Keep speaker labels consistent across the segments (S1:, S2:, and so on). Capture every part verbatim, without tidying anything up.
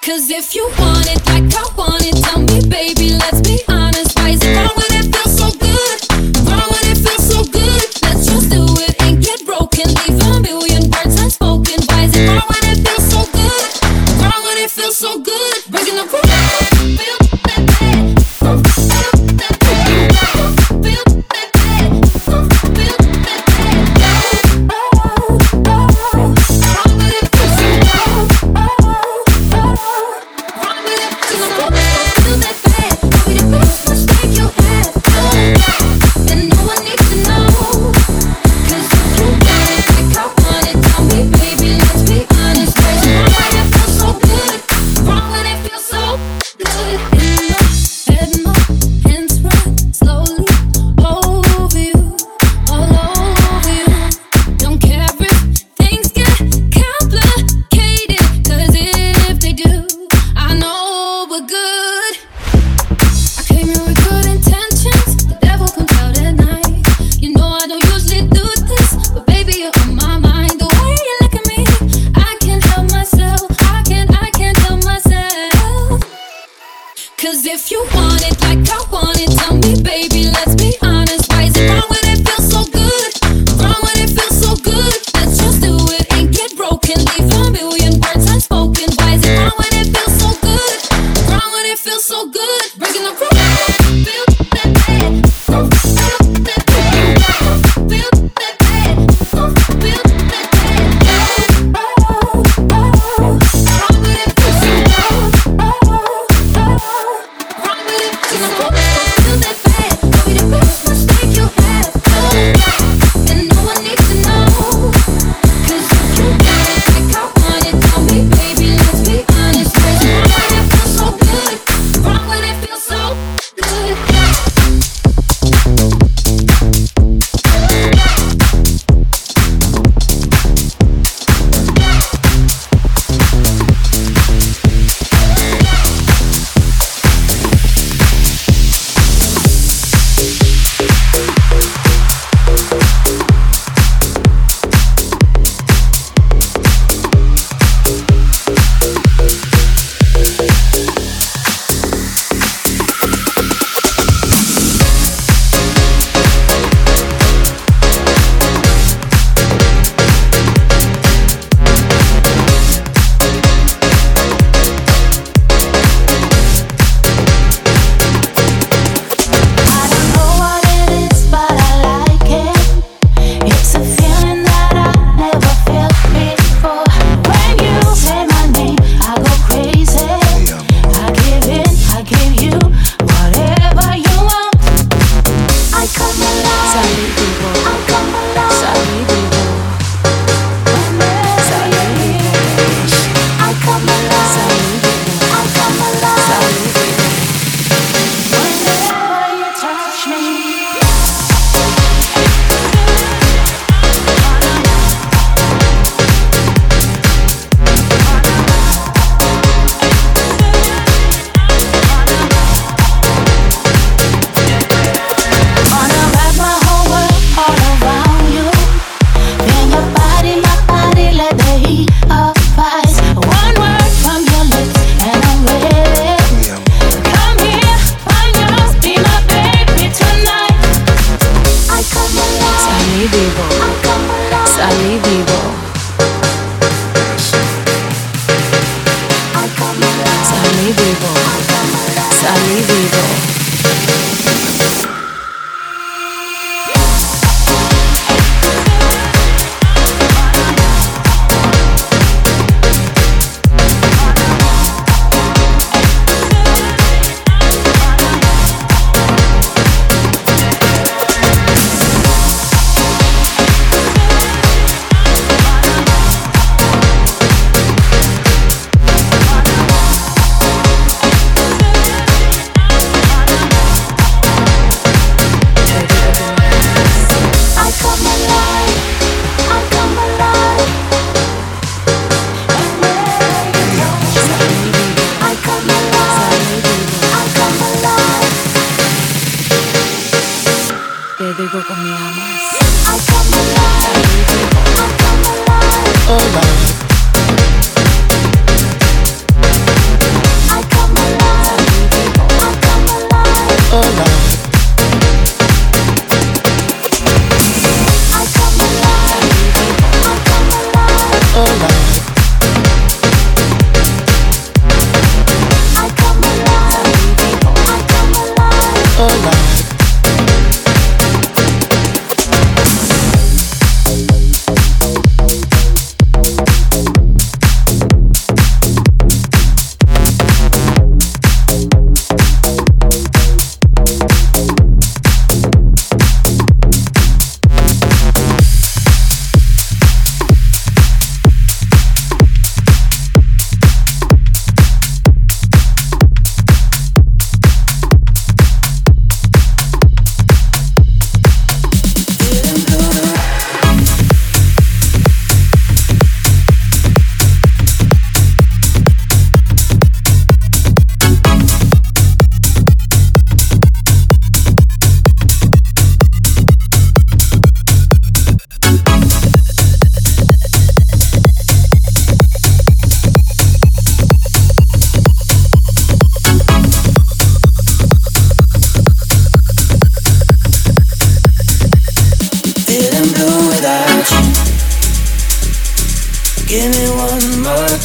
S1: Cause if you want it like I want it, tell me, baby, let's be honest. Why is it wrong when it feels so good? Wrong when it feels so good. Let's just do it and get broken. Leave a million words unspoken. Why is it wrong when it feels so good? Wrong when it feels so good. Breaking the rules. Feel that bad. Feel that bad. Feel that bad. Feel that bad. Oh, oh, oh. Wrong when it feels so good. Oh, oh, oh. Wrong when it feels so good. Feel that bad. Be the best mistake you had. Oh, and no one needs to know. Cause if you want it like I want it, tell me, baby, let's be honest. Where's wrong when it feels so good? Wrong when it feels so good. In my head, my hands run slowly over you, all over you. Don't care if things get complicated, cause if they do, I know we're good. I came here with good intentions, the devil comes out at night. You know I don't usually do this, but baby, you're on my mind. The way you look at me, I can't help myself. I can't, I can't help myself. Cause if you want it like I want it, tell me, baby, let's be honest. Why is it wrong when it feels so good? Wrong when it feels so good. Let's just do it and get broken. Leave a million words unspoken. Why is it wrong when it feels so good? Wrong when it feels so good. Breaking the rules. Feel that bad. Feel that bad. Feel that bad. Feel that bad. Oh, oh, oh. Wrong when it feels so good. Oh, oh, oh. Wrong when it feels so good. Feel that bad. Be the best mistake you had. Oh, and no one needs to know. Cause if you want it like I want it, tell me, baby, let's be honest. Where's wrong when it feels so good? Wrong when it feels so good.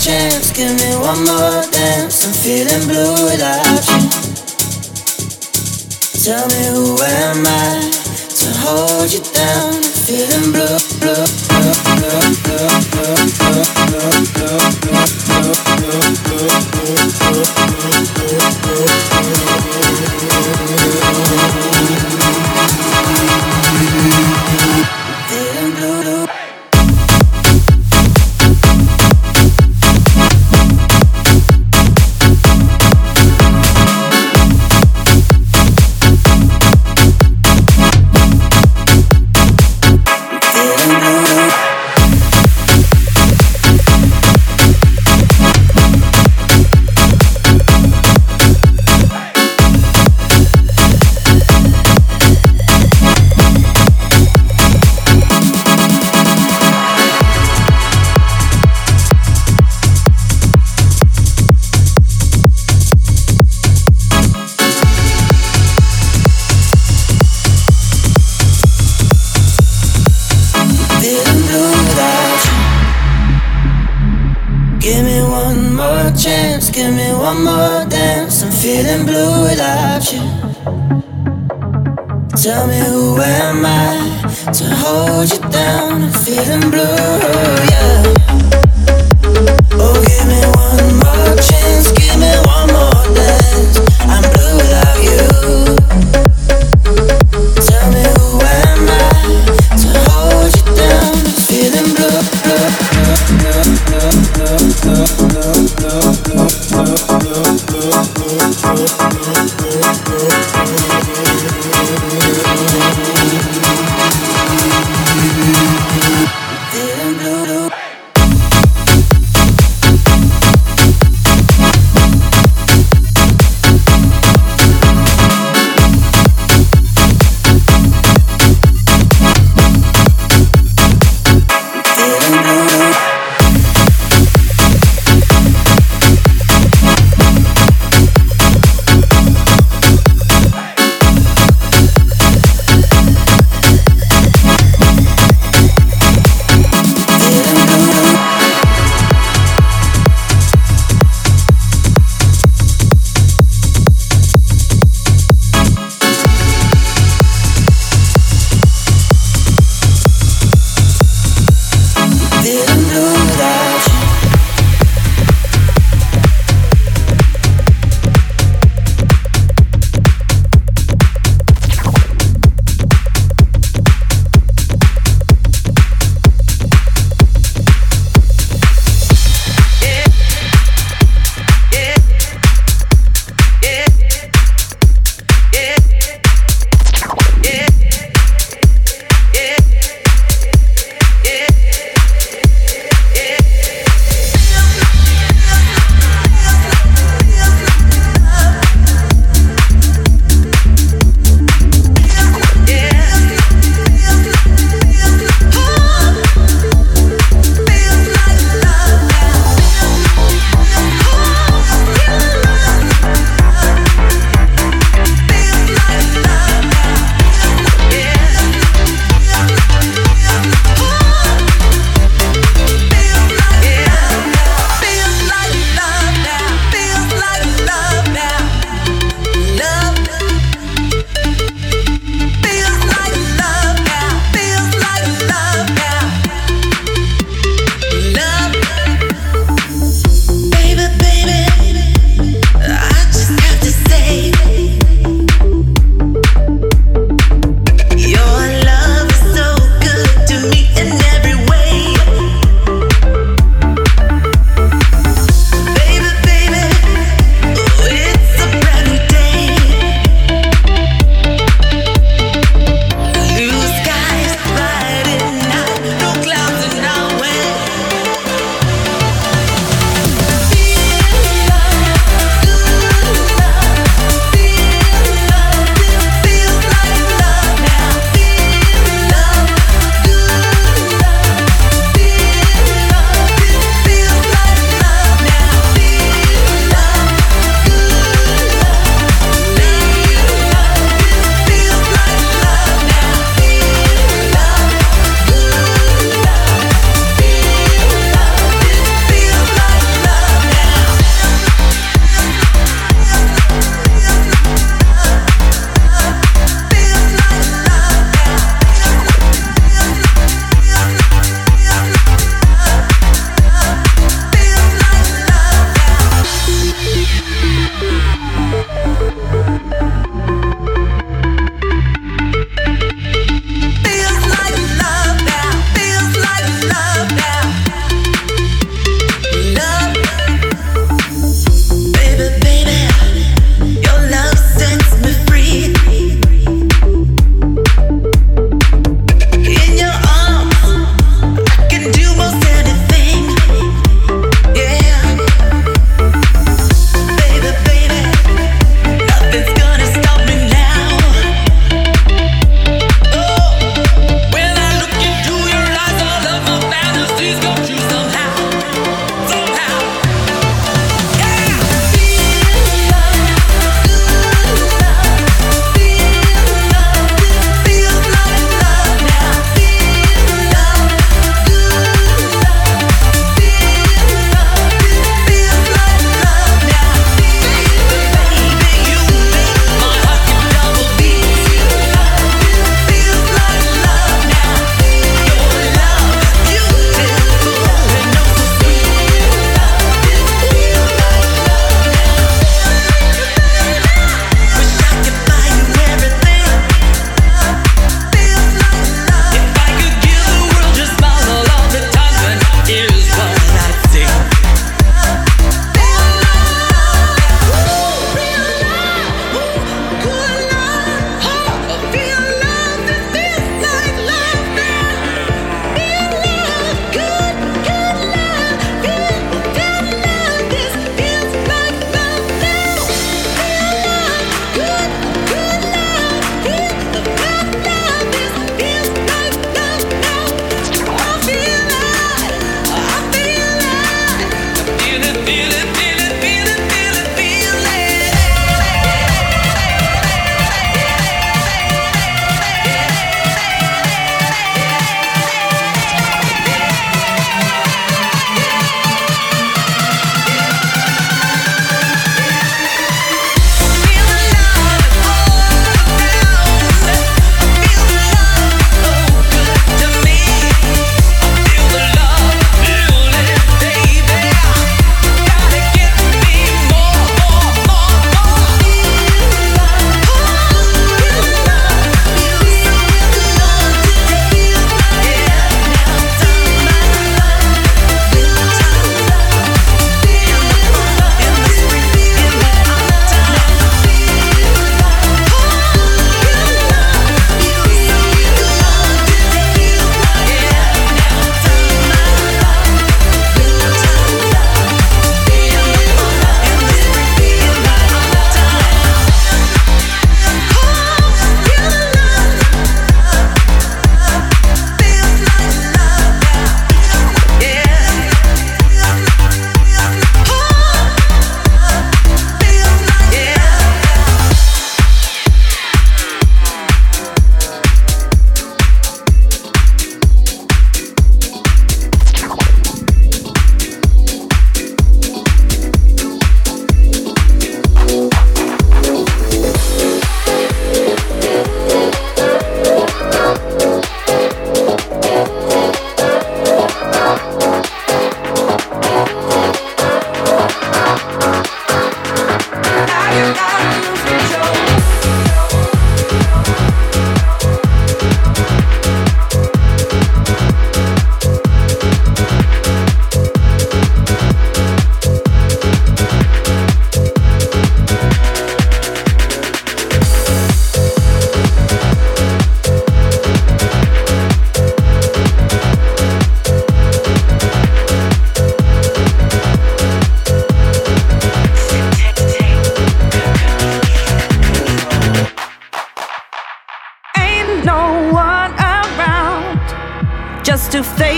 S2: chance, give me one more dance. I'm feeling blue without you. Tell me who am I to hold you down? I'm feeling blue, blue, blue, blue, blue, blue, blue, blue, feeling blue, blue. Give me one more dance, I'm feeling blue without you. Tell me who am I to hold you down, I'm feeling blue, yeah. Oh, give me one more chance, give me one more dance, I'm blue without you. Tell me who am I to hold you down, I'm feeling blue, blue, blue, blue, blue, blue, blue, blue, blue. Feeling blue.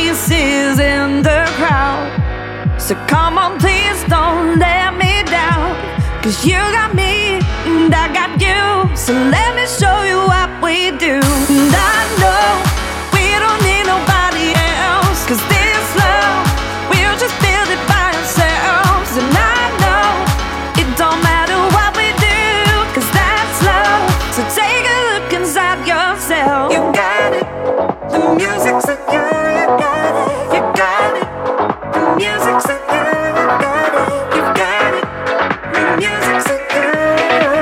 S3: faces in the crowd. So come on, please don't let me down. Cause you got me and I got you. So let me show you what we do. And I know we don't need nobody else. Cause this love, we'll just build it by ourselves. And I know it don't matter what we do, cause that's love. So take a look inside yourself. You got it, the music's so good. You got it, you got it, the music's so good. You got it, you got it, the music's so good.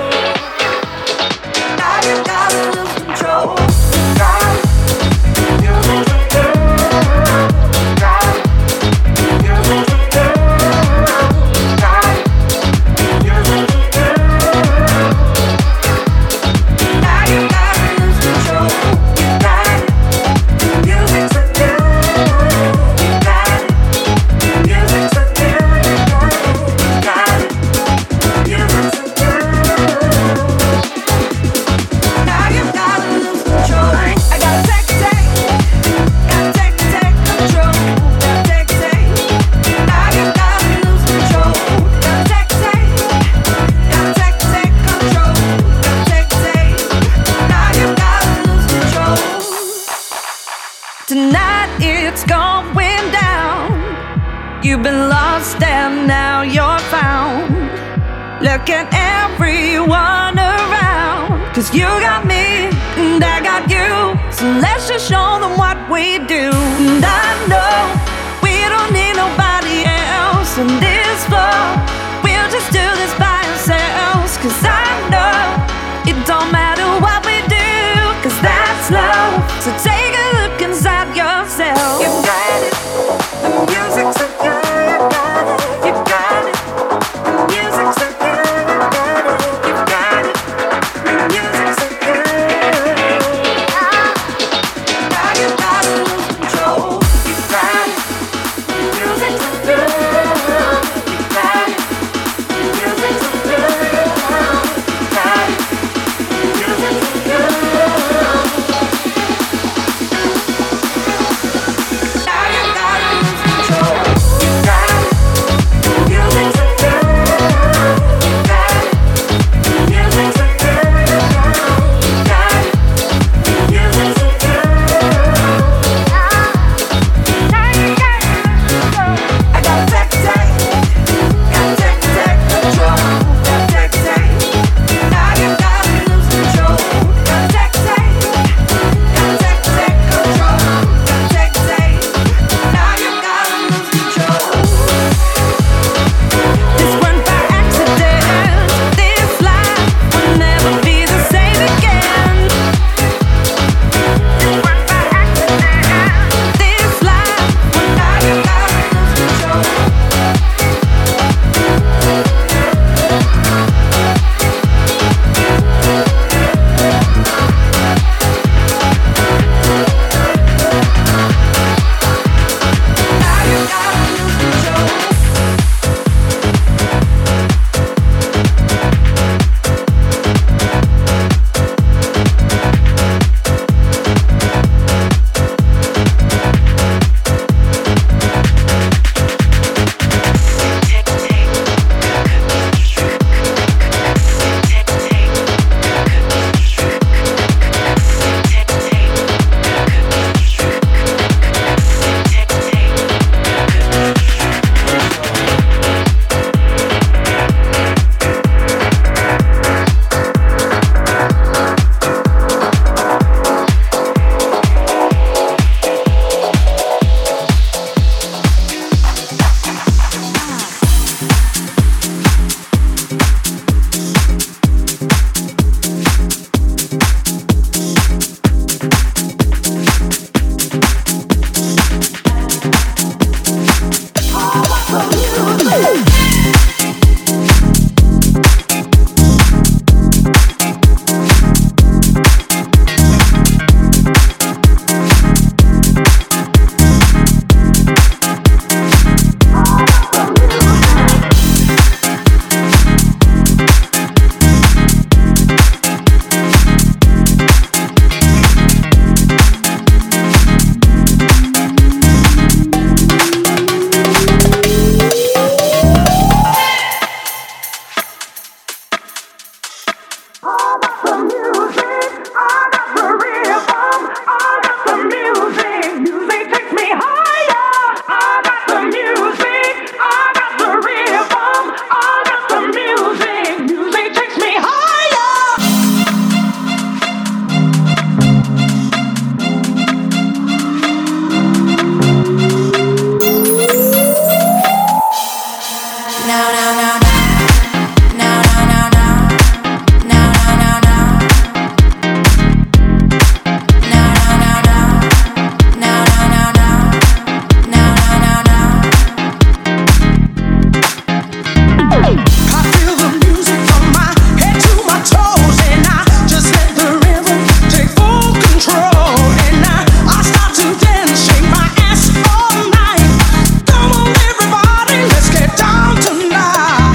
S3: Now you gotta lose control. You got it, the music's so good. You got it, the music's so good. You got it, the music's so good. Now you gotta lose control. You got it, the music's so good. You got it, the music's so good. You got it, the music's so good. Now you gotta lose control. I gotta take, take, gotta take, take control. Gotta take, take. Now you gotta lose control. Gotta take, take, gotta take, take control. Gotta take, take. Now you gotta lose control. Tonight it's going down. You've been lost and now you're found. Look at everyone around. Cause you got me and I got you. So let's just show them what we do. And I know we don't need nobody else on this floor. We'll just do this by ourselves. Cause I know it don't matter what we do, cause that's love. So take a look inside yourself. You got it, the music's so good. You got it, the music's so good. You got it, the music's so good. Now you gotta lose control. You got it, the music's so good. You
S4: Let's get down tonight.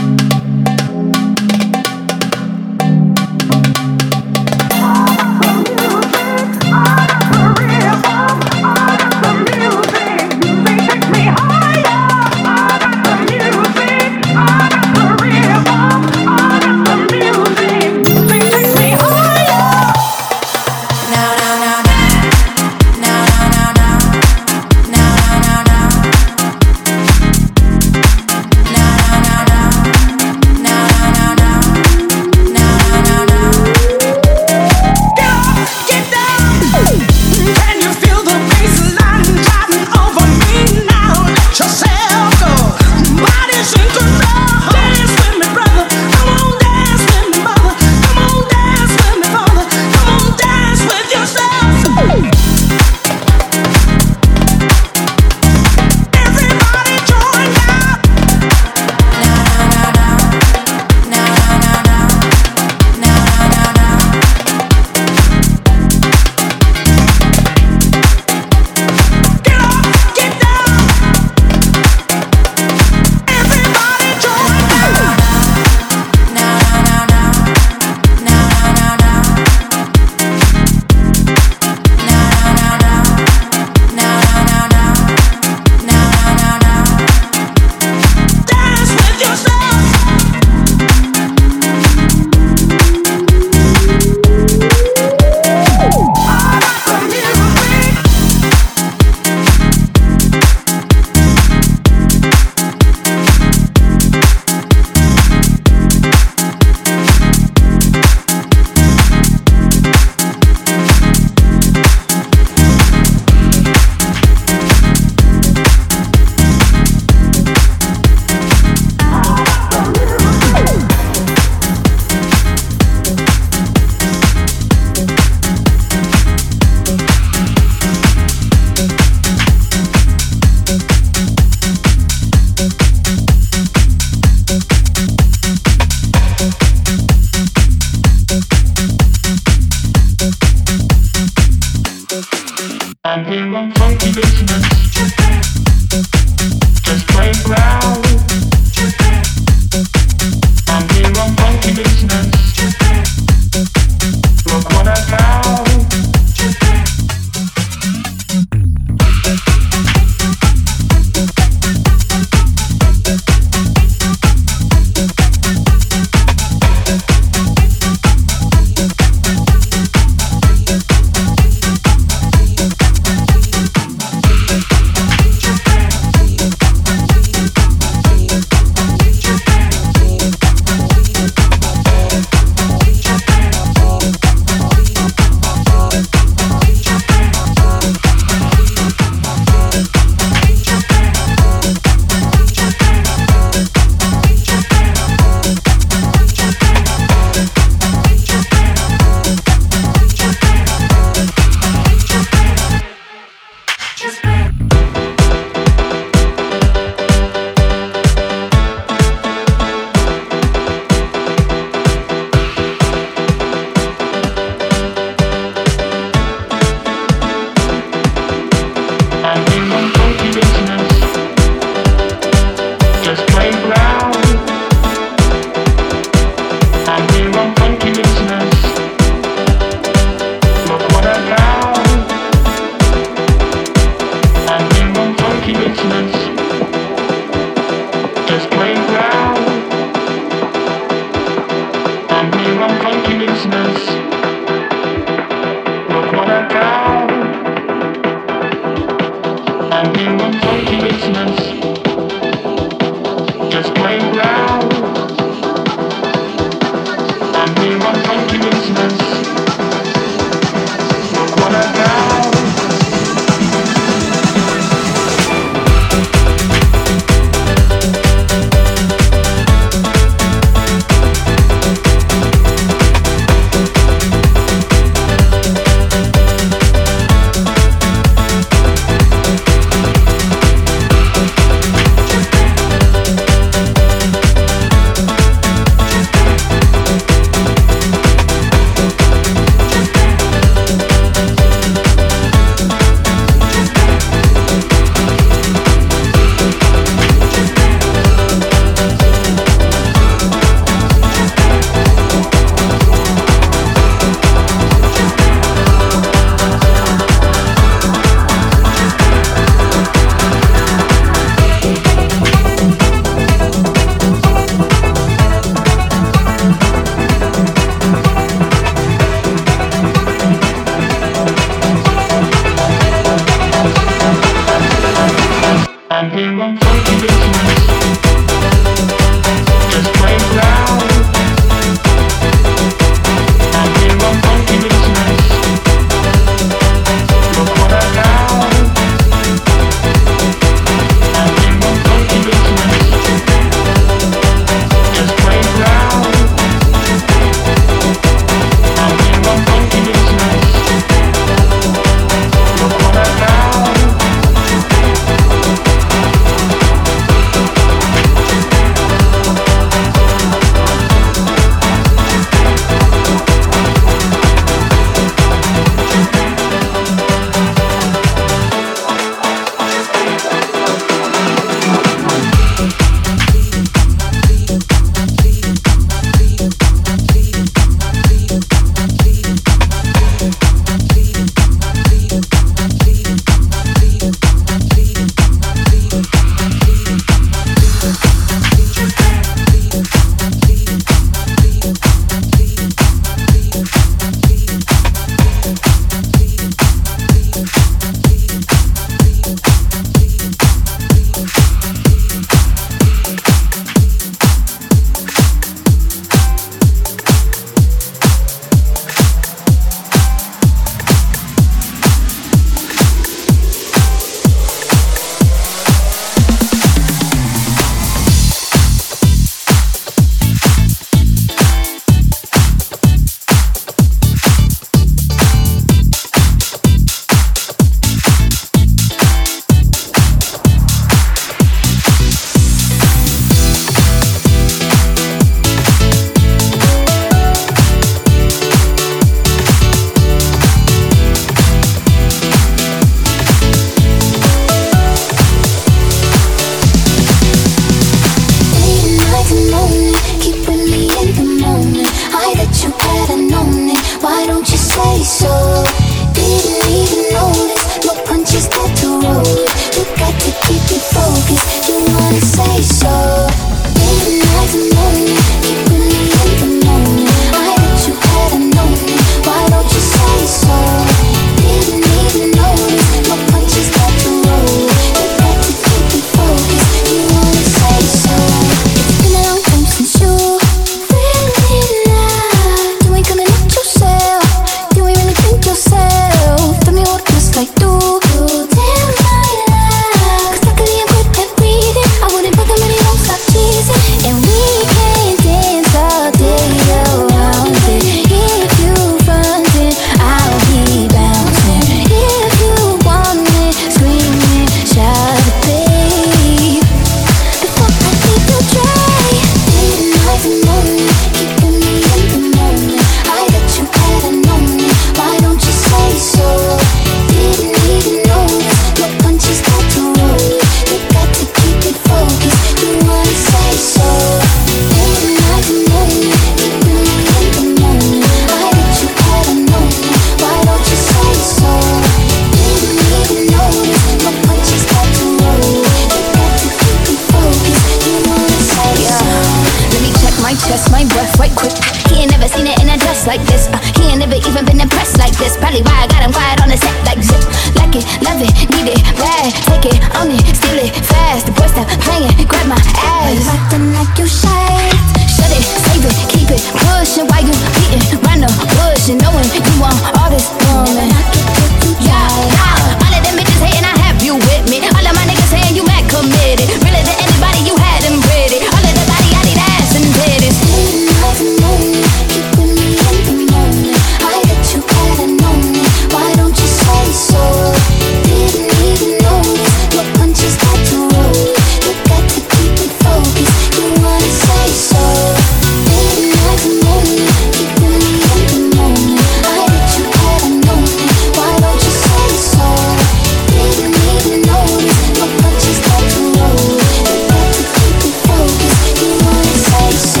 S4: really fast. The boy stop playing, grab my ass. You acting like you shy. Shut it, save it, keep it pushing while you beating round the bush and knowing you want all this woman. Yeah, yeah. All of them bitches hating, I have you with me. All of my niggas saying you mad committed. Really to anybody, you had them pretty. All of the body, I need ass and titties. Night and morning, keeping me in the moment. I bet you hadn't known me. Why don't you say so? Didn't even notice your punches got to roll. You got to keep it focused. You wanna say so? Night and morning, keeping me in the moment. I bet you hadn't known me. Why don't you say so? Didn't even notice your punches got to roll. You got to keep it focused. You wanna say so?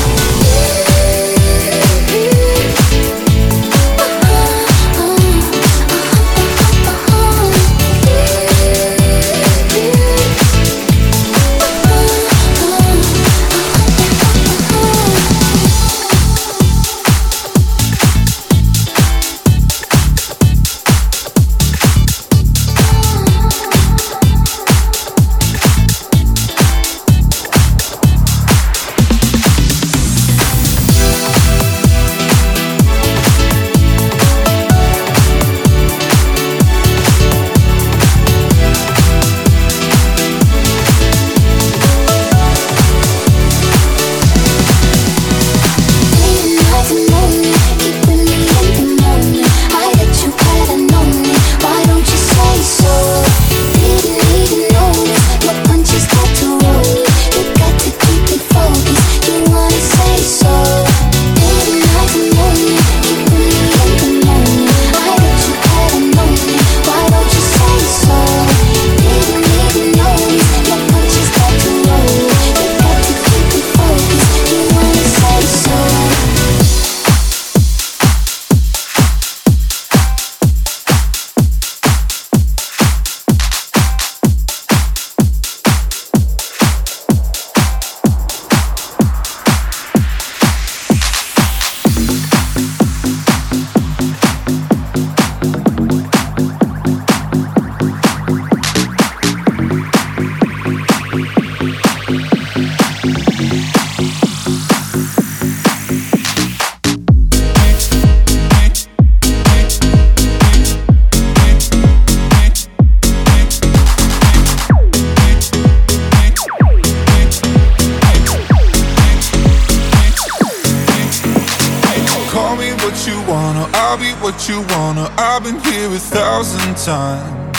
S5: Time.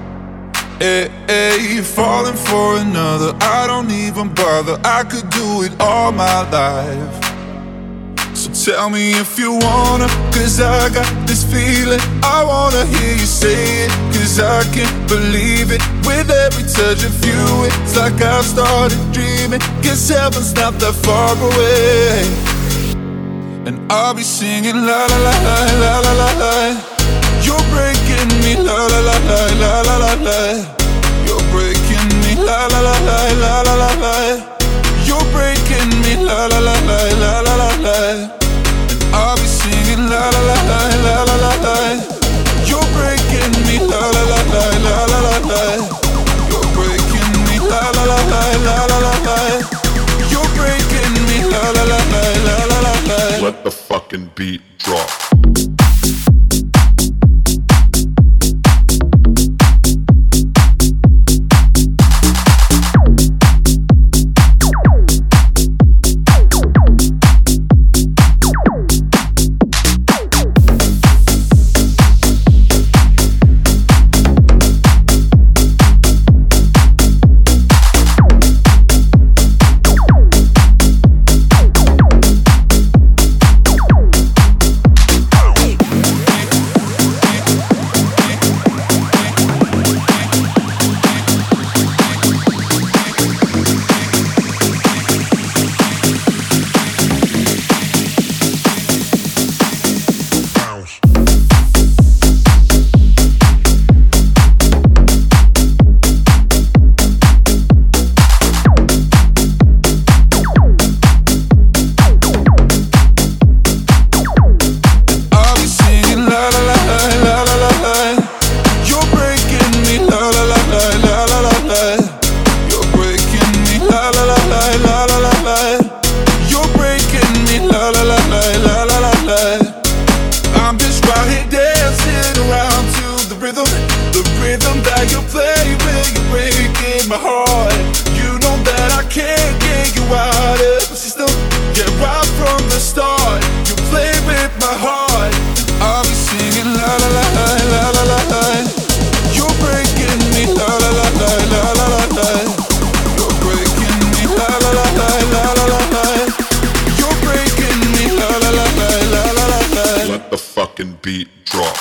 S5: Hey, hey, falling for another, I don't even bother. I could do it all my life. So tell me if you wanna, cause I got this feeling. I wanna hear you say it, cause I can't believe it. With every touch of you, it's like I've started dreaming. Guess heaven's not that far away. And I'll be singing la la la la la la la la. You're breaking me, la la la la la la la la. You're breaking me, la la la la la la la la. You're breaking me, la la la la la la la la. And I'll be singing la la la la la la la la. You're breaking me, la la la la la la la la. You're breaking me, la la la la la la la la. You're breaking me, la la la la la la la la.
S6: Let the fucking beat drop.
S5: my heart. You know that I can't get you out of the system. Yeah, right from the start, you play with my heart. I'll be singing la la la la la la la. You're breaking me la la la la la la la la. You're breaking me la la la la la la la la. You're breaking me la la la la la la la la.
S6: Let the fucking beat drop.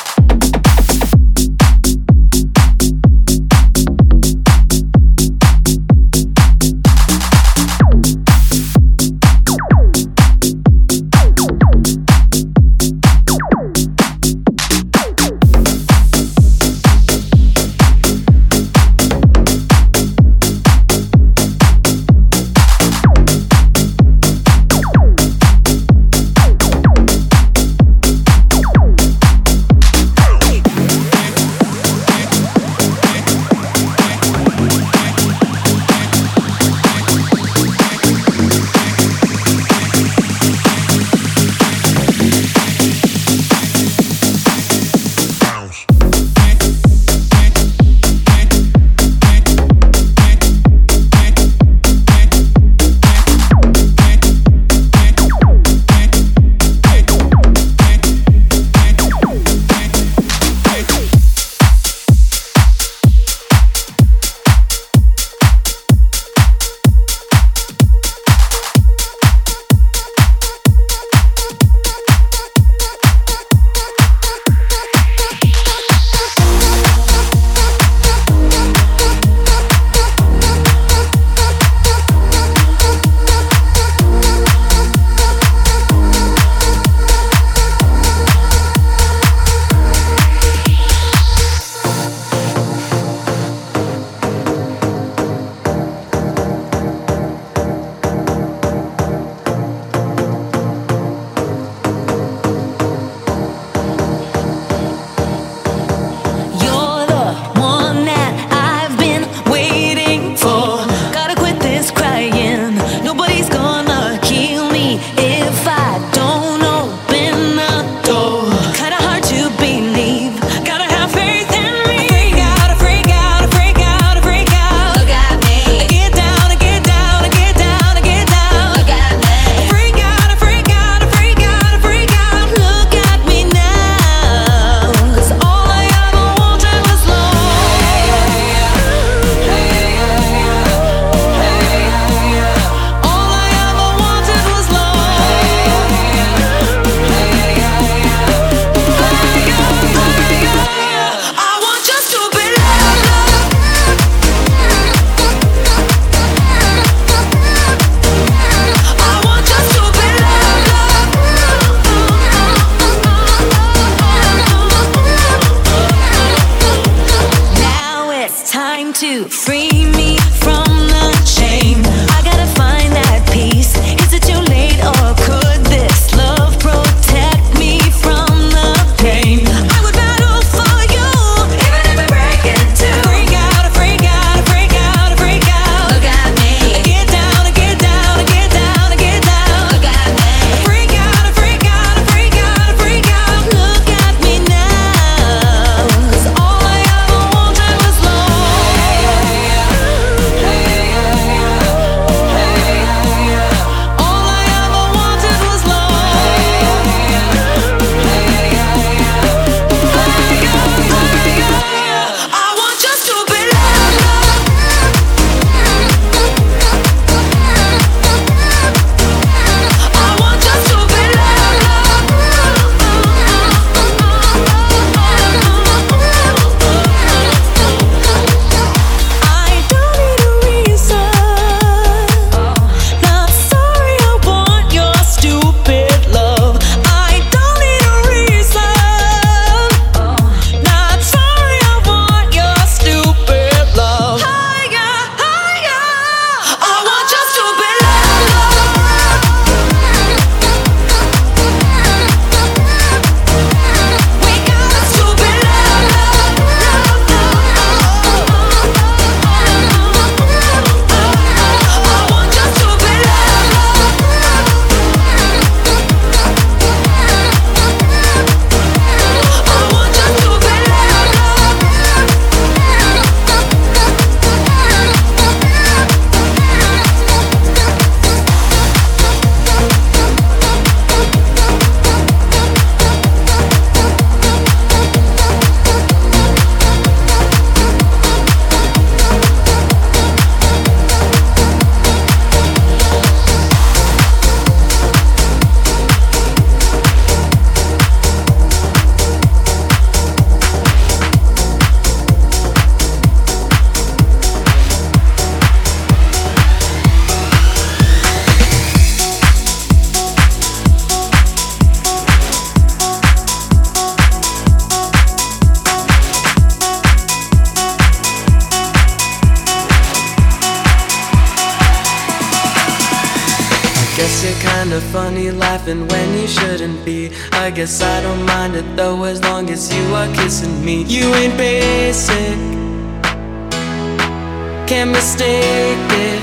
S1: Yeah.
S7: Guess you're kinda funny, laughing when you shouldn't be. I guess I don't mind it though, as long as you are kissing me. You ain't basic, can't mistake it.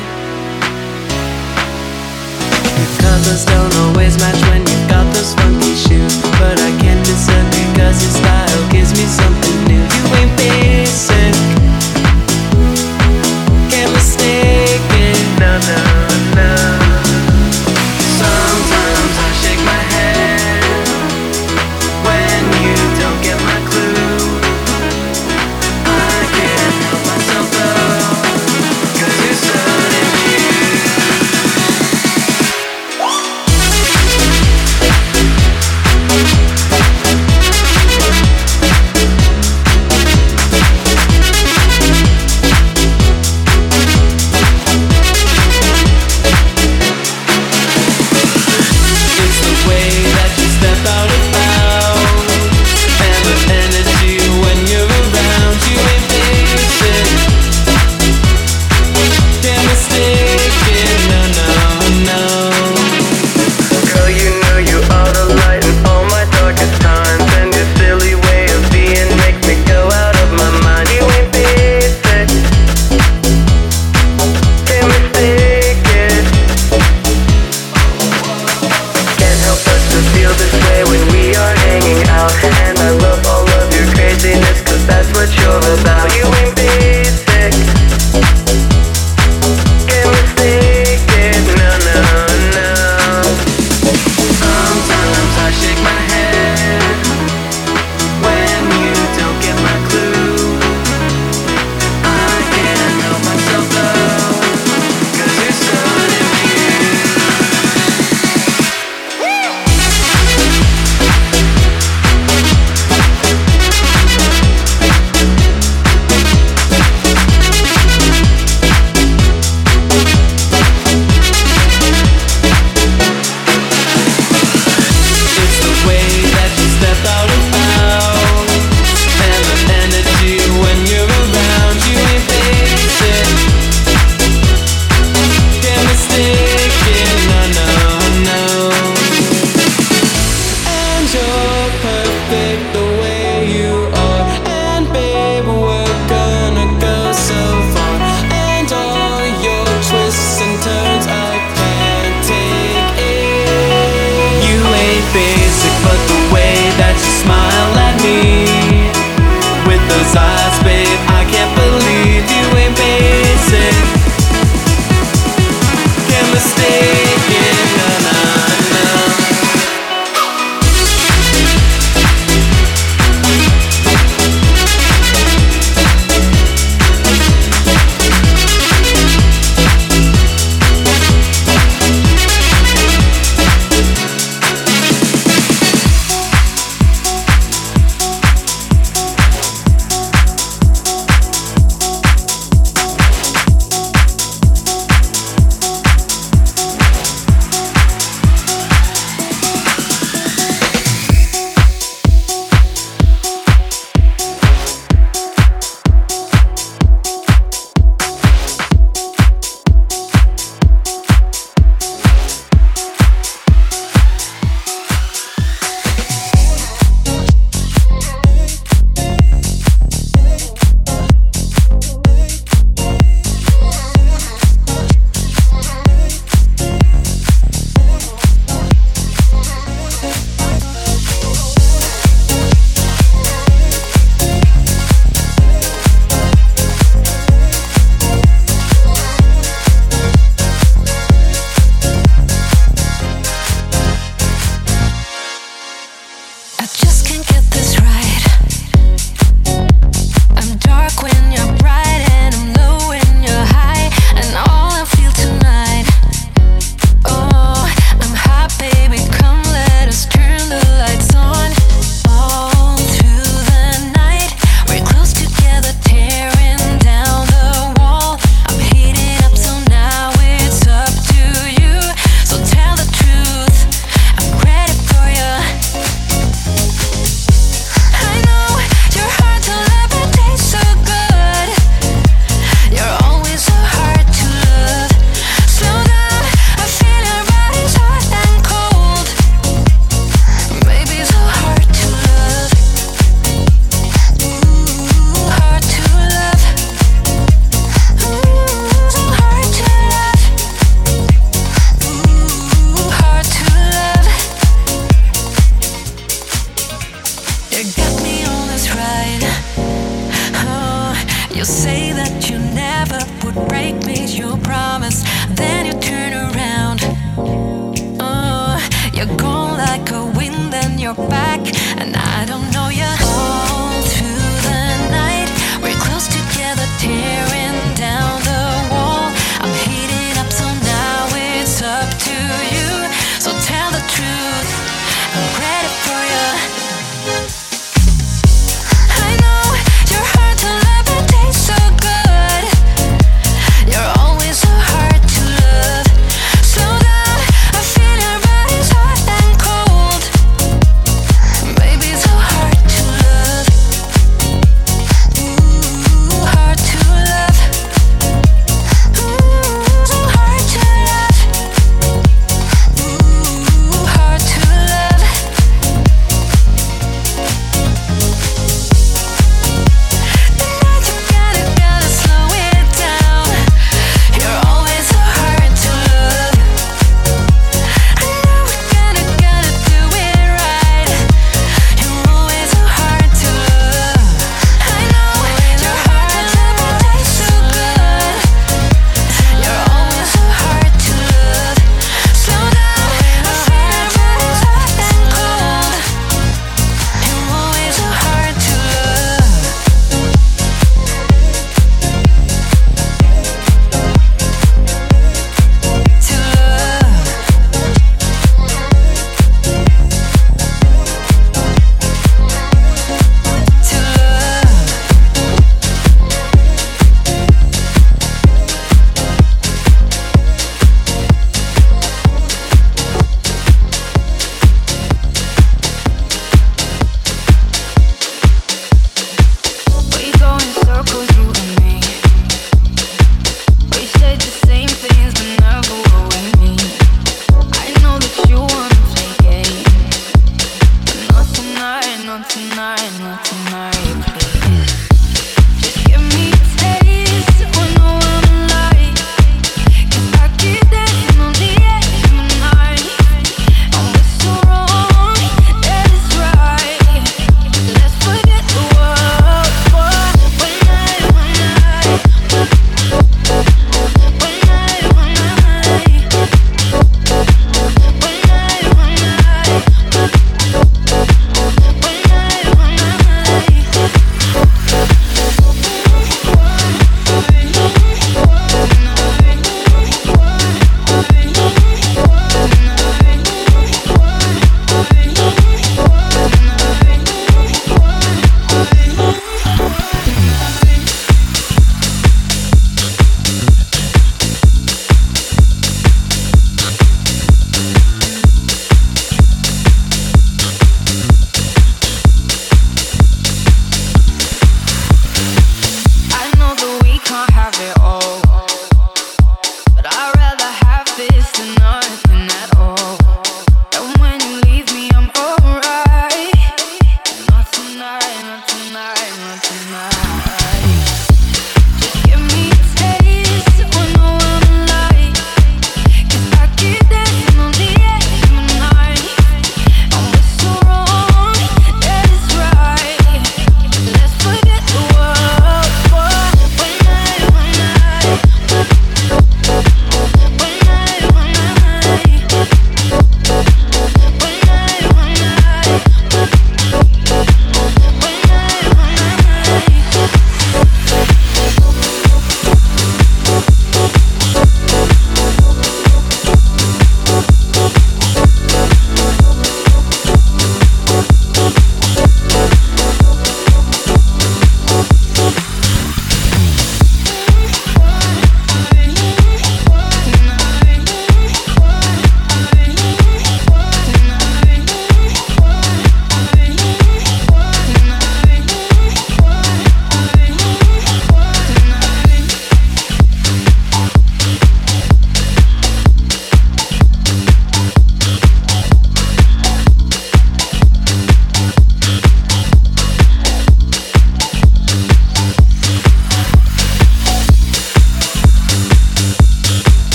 S7: Your colors don't always match when you've got those funky shoes, but I can't disagree cause your style gives me something new. You ain't basic, can't mistake it. No, no, no. Sometimes I shake my head when you don't get my clue. I can't help myself though, cause you're so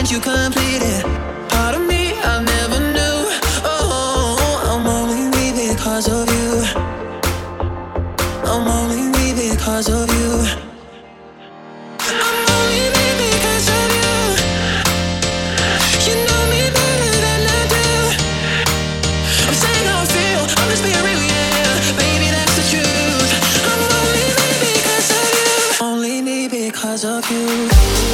S2: and you complete it. Part of me I never knew. Oh, I'm only me because of you. I'm only me because of you. I'm only me because of you. You know me better than I do. I'm saying how I feel, I'm just being real, yeah. Baby, that's the truth. I'm only me because of you. Only me because of you.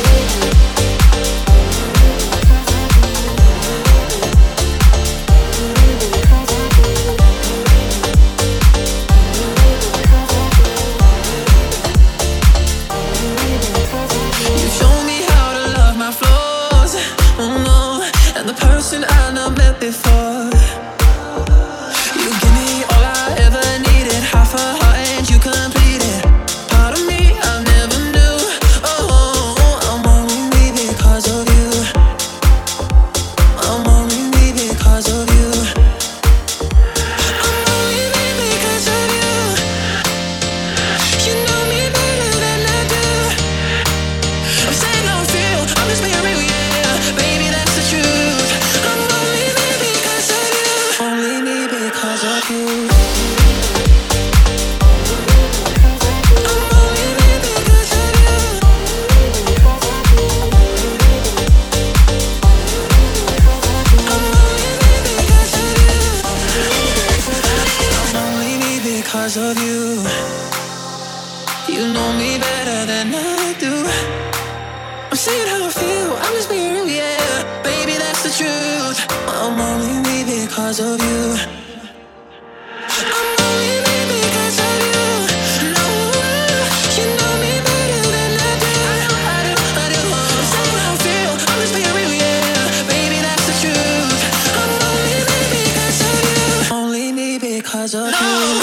S2: I not met before. You give me all I ever needed, half a heart and you complete it. Part of me I never knew. Oh, I'm only me because of you. I'm only me because of you. I'm only me because of you. You know me better than I do. I'm saying how I feel, I'm just being real, yeah. Baby, that's the truth. Only me because of you. I'm only me because of you. I'm only me because of you. I'm only me because of you. You know me better than I do. I'm saying how I feel, I'm just being real, yeah. Baby, that's the truth. I'm only me because of you. I'm only me because of you. No, you know me better than I do. I do, I do, I do. I'm saying how I feel, I'm just being real, yeah. Baby, that's the truth. I'm only me because of you. Only me because of you.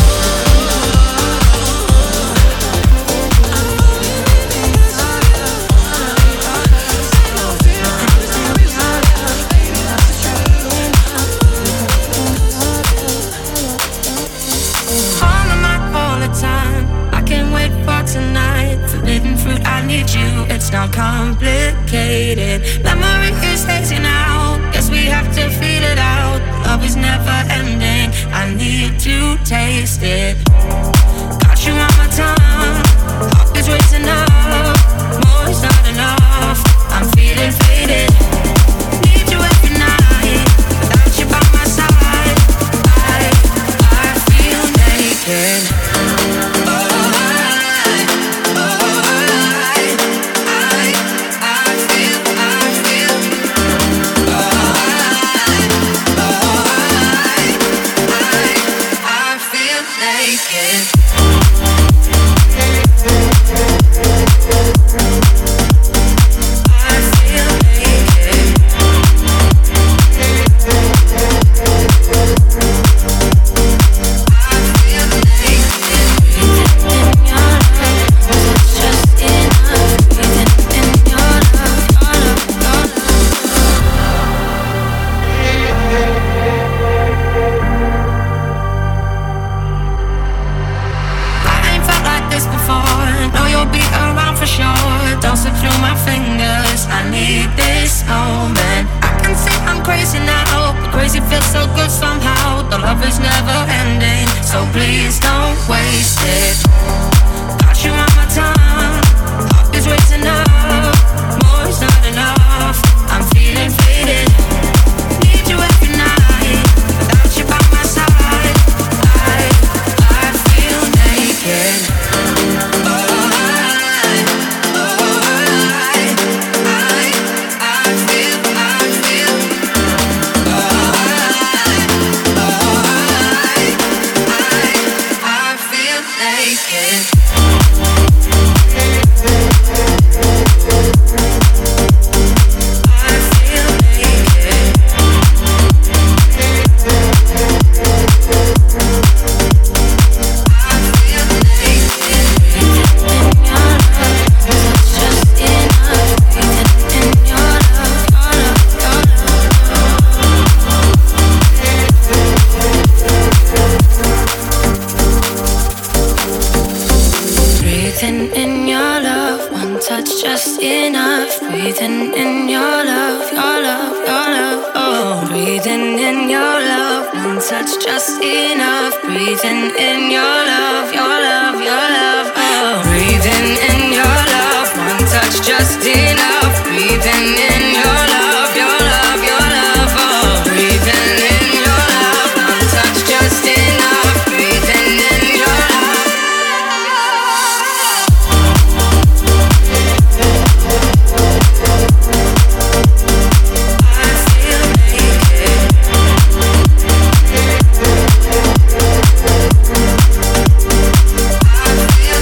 S3: It's not complicated. Memory is hazing out. Guess we have to feel it out. Love is never ending. I need to taste it. Got you on my tongue. Heart is racing up. More is not enough. I'm feeling faded. Need you every night. Without you by my side, I, I feel naked.
S2: Naked.
S1: touch just enough. Breathing in your love, your love, your love. Oh, breathing in your love, one touch just enough. Breathing in your love, your love, your love. Oh, breathing in your love, one touch just enough. Breathing in your love. I feel naked. I feel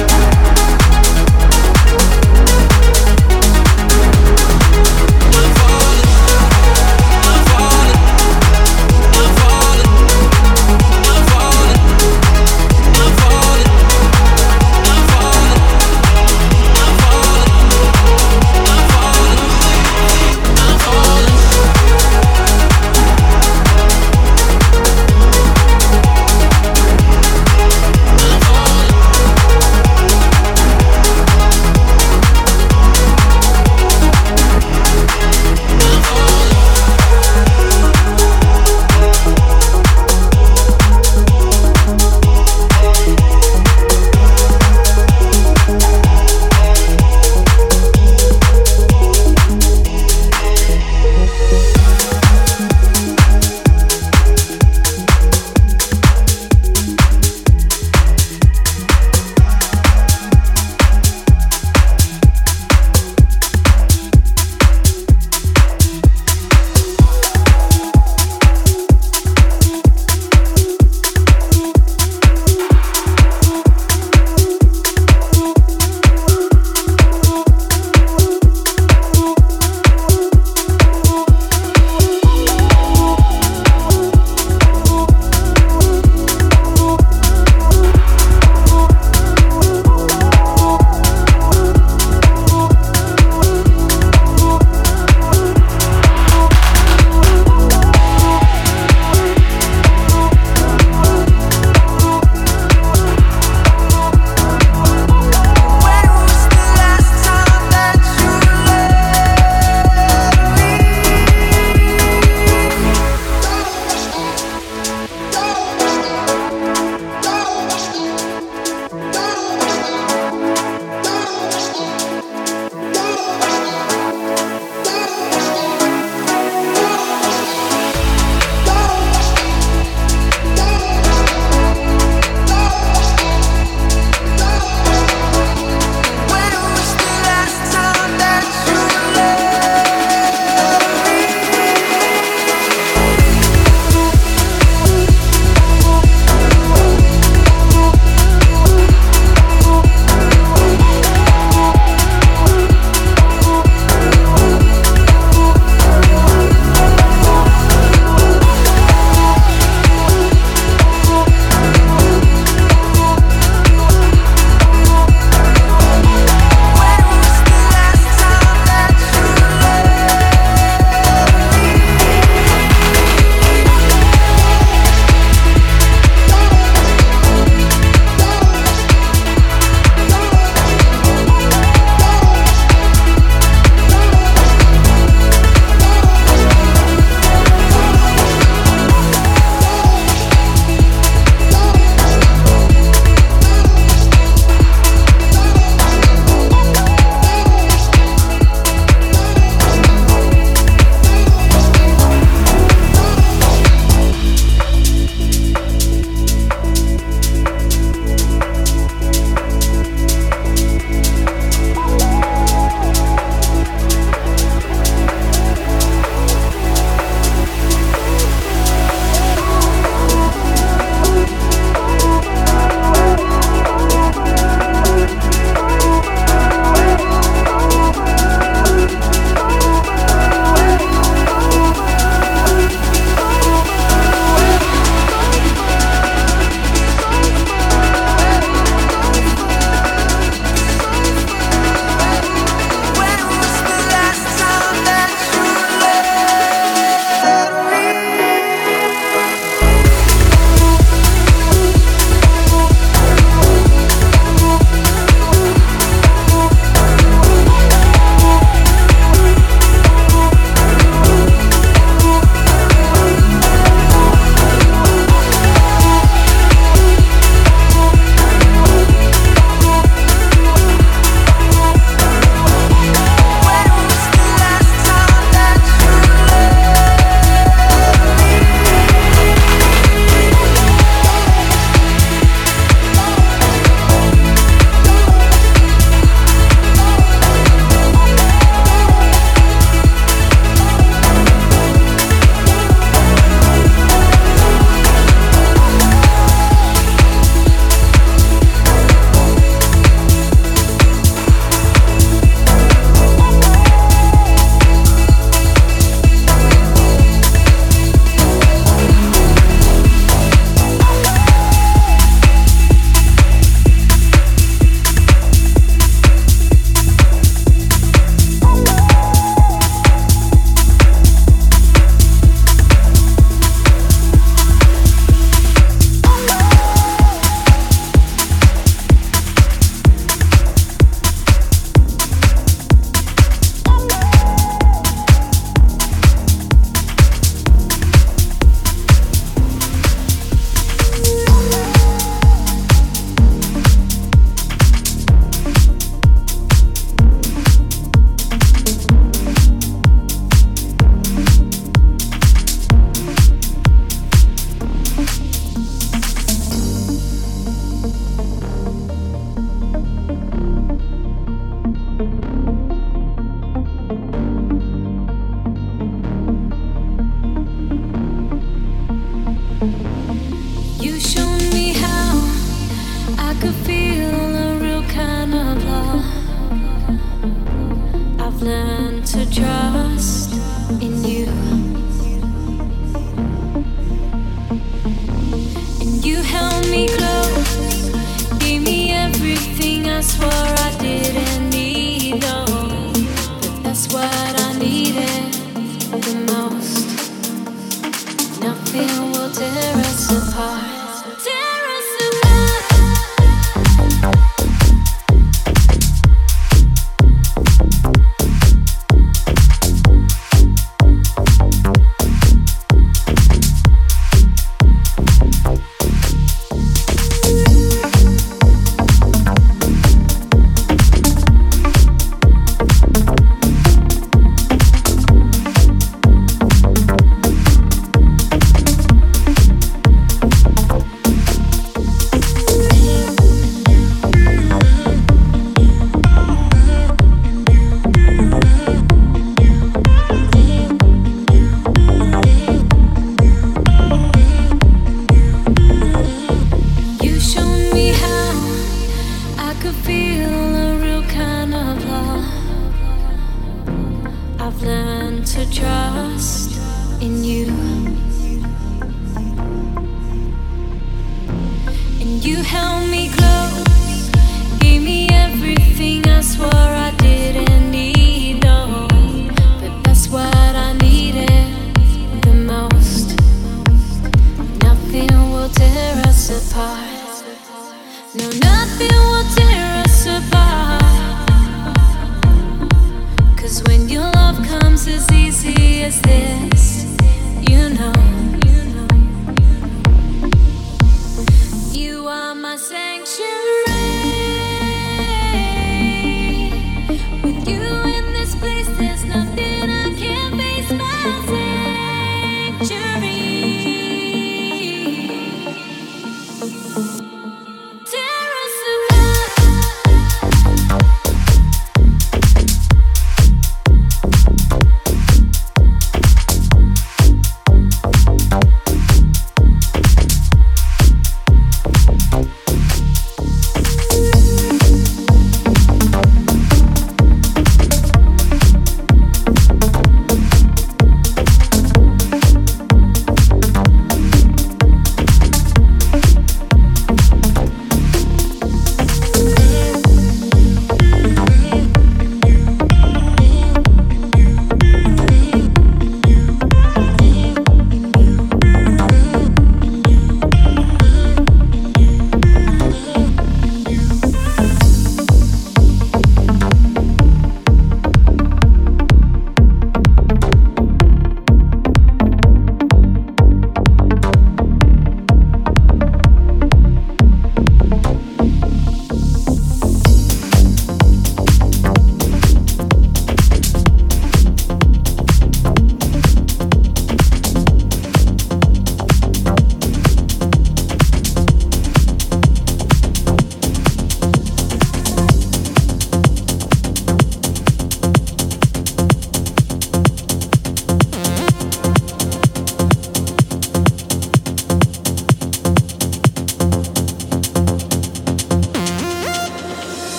S1: I'm I swore I didn't need, no. But that's what I needed the most. Nothing will tear us apart. Tear us apart.
S8: Sanctuary.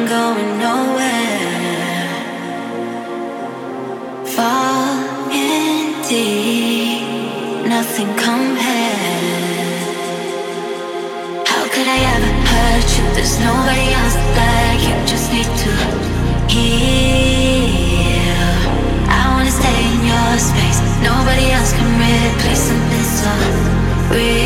S8: going nowhere. Falling deep, nothing compares. How could I ever hurt you? There's nobody else like you. Just need to heal. I wanna stay in your space. Nobody else can replace something so real.